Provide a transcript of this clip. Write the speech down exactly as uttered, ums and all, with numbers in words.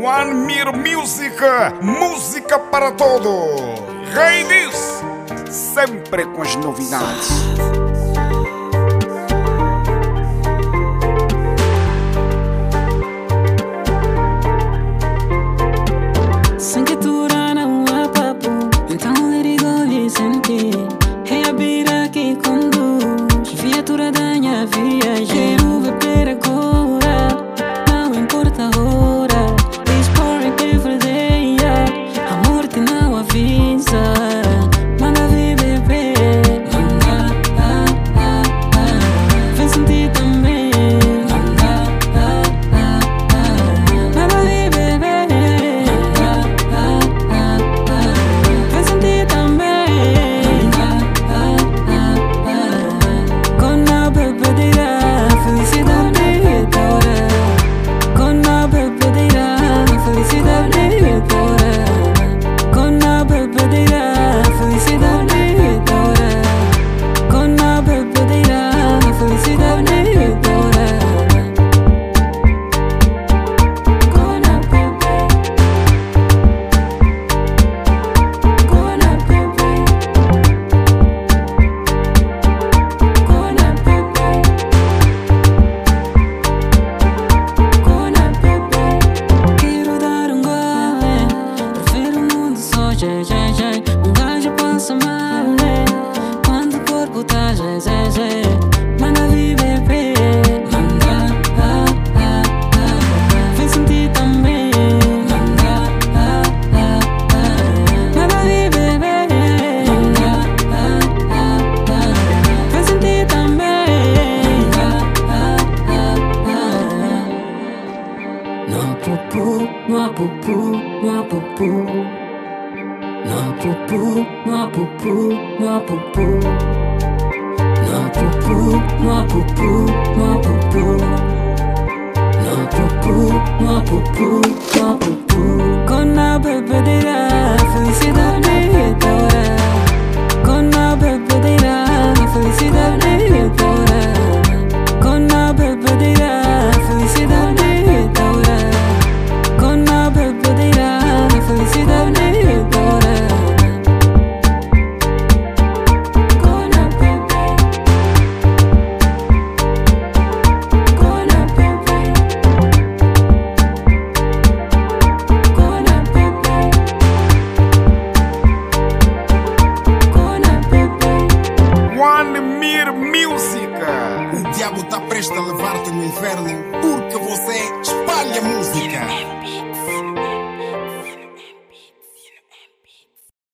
One Mir Music, música para todos. Ladies, sempre com as novidades. Sem que tura não há papo, então let it go e sentir. É a bira que conduz, viatura da minha viagem. Quero beber agora, não importa a hora. It's pouring every day, a morte não avisa. Manda vir beber, manda, ah, ah, ah. Vem sentir também, manda, ah, ah, ah. Manda vir beber, manda, ah, ah, ah. Vem sentir também, manda, ah, ah, ah. Com a bebedeira, felicidade toda. Com a bebedeira, felicidade toda. Com a bebedeira, felicidade toda. Com a bebedeira, felicidade toda. Com a bebê, com a bebê, com a bebê, com a bebê. Quero dar um gole, prefiro o mundo só, jé, jé, jé. Um gajo passa mal, né? Quando o corpo tá, jé, jé, jé. Manda vir beber, manda, ah, ah, ah. Vem sentir também, manda, ah, ah, ah. Manda vir beber, manda, ah, ah, ah. Vem sentir também, manda, ah, ah, ah. No pupu, no pupu, no pupu. No pupu, no pupu, no pupu. No pupu, no pupu, no pupu. No pupu, no pupu, no pupu. Com a bebedeira, felicidade toda. Com a bebedeira, felicidade toda. Com a bebedeira, felicidade toda. Com a bebedeira, felicidade toda. Com a bebê, com a bebê, com a bebê, com a bebê. One Mir Music. O diabo tá prestes a levar-te no inferno porque você espalha música.